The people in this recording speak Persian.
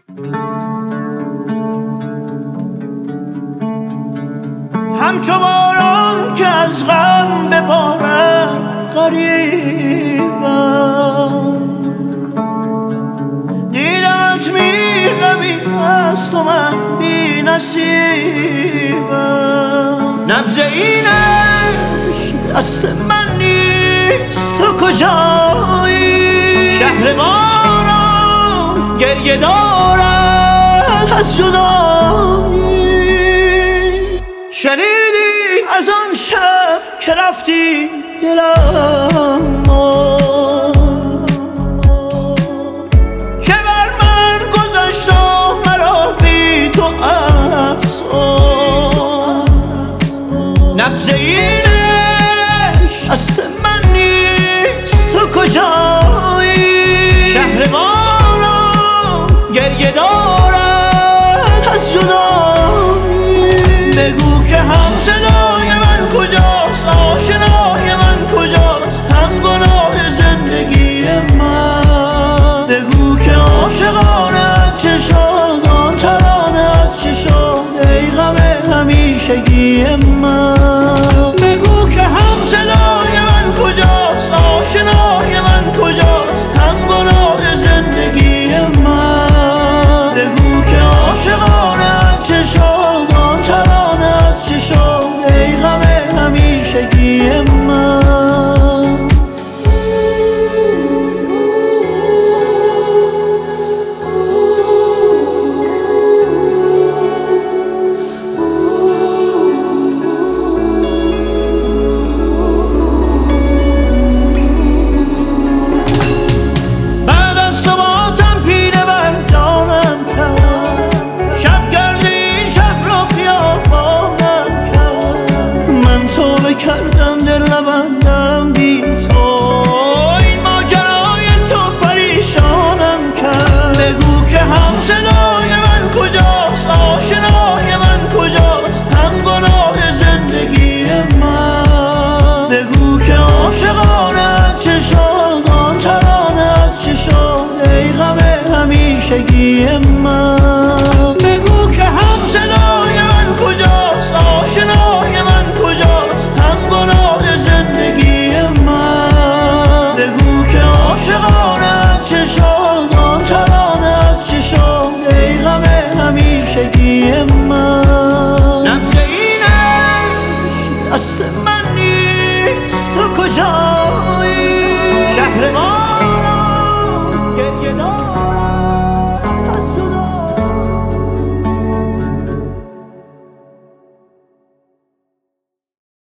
همچو باران که از غم ببارد غریبم، دیدمت میروی از تو من بی نصیبم. نبض این عشق دست من نیست، تو کجایی؟ شهر ما را گریه دارد از جدایی. شنیدی از آن شب که رفتی دلم که بر من گذشت و مرا بی تو افسرد. نبض این عشق دست من نیست، تو کجایی؟ شهر ما را گریه دارد از جدایی. بگو که هم صدای من کجاست، آشنای من کجاست، هم گناه زندگی من. بگو که عاشقانت چه شد، آن ترانت چه شد، ای غم همیشگی من. بگو که هم صدای من کجاست، آشنای من کجاست، هم گناه زندگی من. بگو که عاشقانت چه شد، آن ترانت چه شد، ای غم همیشگی من. کردم دل نبندم بی تو، این ماجرای تو پریشانم کرد. بگو که هم صدای من کجاست، آشنای من کجاست، هم گناه زندگی من. بگو که عاشقانت چه شد، آن ترانت چه شد، ای غم همیشگی من.